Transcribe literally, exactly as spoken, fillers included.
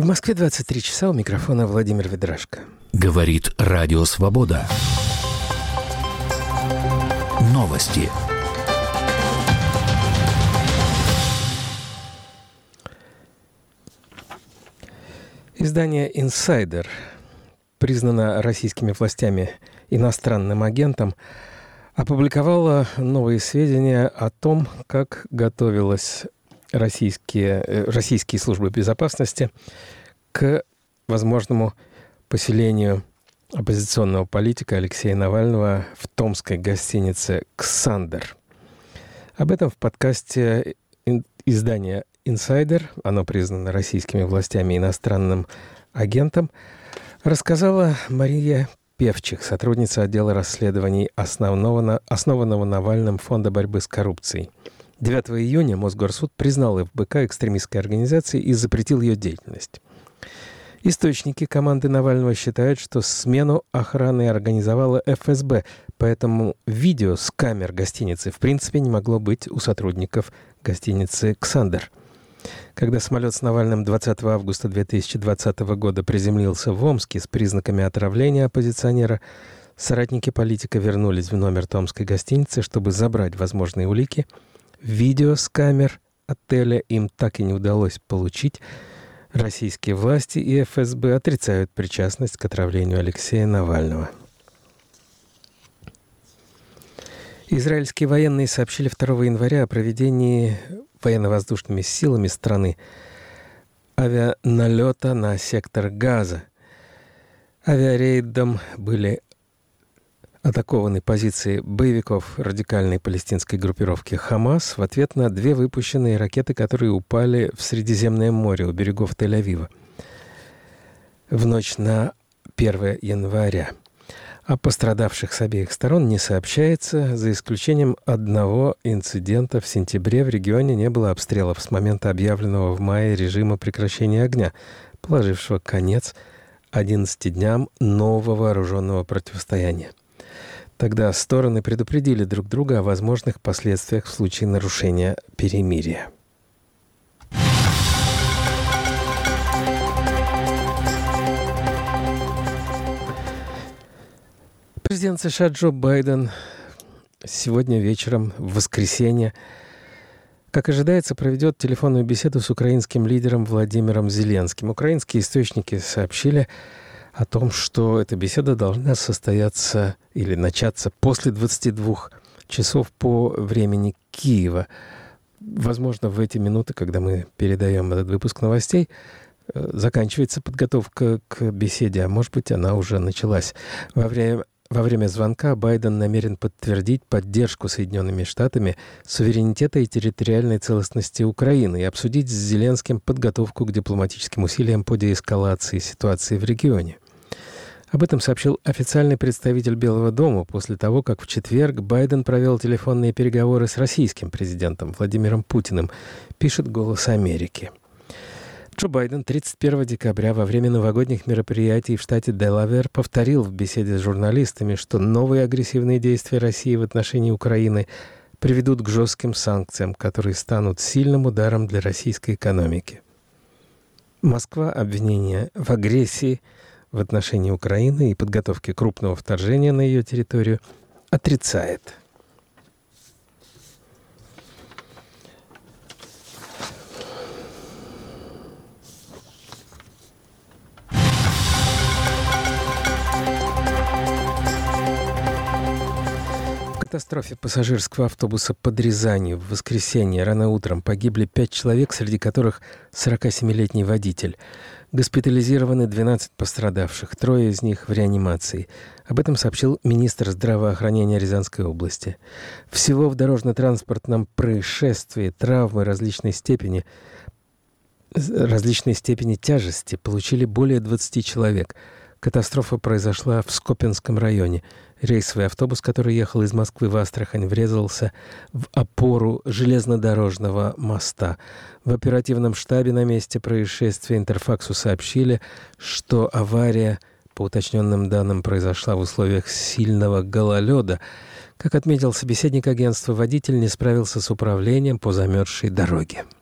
В Москве двадцать три часа, у микрофона Владимир Ведрашко. Говорит Радио Свобода. Новости. Издание «Инсайдер» признано российскими властями иностранным агентом, опубликовало новые сведения о том, как готовилась российские, российские службы безопасности к возможному поселению оппозиционного политика Алексея Навального в томской гостинице «Ксандер». Об этом в подкасте издания «Инсайдер», оно признано российскими властями иностранным агентом, рассказала Мария Певчих, сотрудница отдела расследований основного, основанного Навальным Фонда борьбы с коррупцией. девятого июня Мосгорсуд признал эф бэ ка экстремистской организацией и запретил ее деятельность. Источники команды Навального считают, что смену охраны организовала эф эс бэ, поэтому видео с камер гостиницы в принципе не могло быть у сотрудников гостиницы «Ксандер». Когда самолет с Навальным двадцатого августа две тысячи двадцатого года приземлился в Омске с признаками отравления оппозиционера, соратники политика вернулись в номер томской гостиницы, чтобы забрать возможные улики. Видео с камер отеля им так и не удалось получить. Российские власти и эф эс бэ отрицают причастность к отравлению Алексея Навального. Израильские военные сообщили второго января о проведении военно-воздушными силами страны авианалета на сектор Газа. Авиарейдом были атакованы позиции боевиков радикальной палестинской группировки «Хамас» в ответ на две выпущенные ракеты, которые упали в Средиземное море у берегов Тель-Авива в ночь на первое января. О пострадавших с обеих сторон не сообщается, за исключением одного инцидента. В сентябре в регионе не было обстрелов с момента объявленного в мае режима прекращения огня, положившего конец одиннадцати дням нового вооруженного противостояния. Тогда стороны предупредили друг друга о возможных последствиях в случае нарушения перемирия. Президент США Джо Байден сегодня вечером, в воскресенье, как ожидается, проведет телефонную беседу с украинским лидером Владимиром Зеленским. Украинские источники сообщили о том, что эта беседа должна состояться или начаться после двадцати двух часов по времени Киева. Возможно, в эти минуты, когда мы передаем этот выпуск новостей, заканчивается подготовка к беседе, а может быть, она уже началась. Во время Во время звонка Байден намерен подтвердить поддержку Соединенными Штатами суверенитета и территориальной целостности Украины и обсудить с Зеленским подготовку к дипломатическим усилиям по деэскалации ситуации в регионе. Об этом сообщил официальный представитель Белого дома после того, как в четверг Байден провел телефонные переговоры с российским президентом Владимиром Путиным, пишет «Голос Америки». Джо Байден тридцать первого декабря во время новогодних мероприятий в штате Делавэр повторил в беседе с журналистами, что новые агрессивные действия России в отношении Украины приведут к жестким санкциям, которые станут сильным ударом для российской экономики. Москва обвинения в агрессии в отношении Украины и подготовке крупного вторжения на ее территорию отрицает. В катастрофе пассажирского автобуса под Рязанью в воскресенье рано утром погибли пять человек, среди которых сорокасемилетний водитель. Госпитализированы двенадцать пострадавших, трое из них в реанимации. Об этом сообщил министр здравоохранения Рязанской области. Всего в дорожно-транспортном происшествии травмы различной степени, различной степени тяжести получили более двадцати человек. Катастрофа произошла в Скопинском районе. Рейсовый автобус, который ехал из Москвы в Астрахань, врезался в опору железнодорожного моста. В оперативном штабе на месте происшествия Интерфаксу сообщили, что авария, по уточненным данным, произошла в условиях сильного гололеда. Как отметил собеседник агентства, водитель не справился с управлением по замерзшей дороге.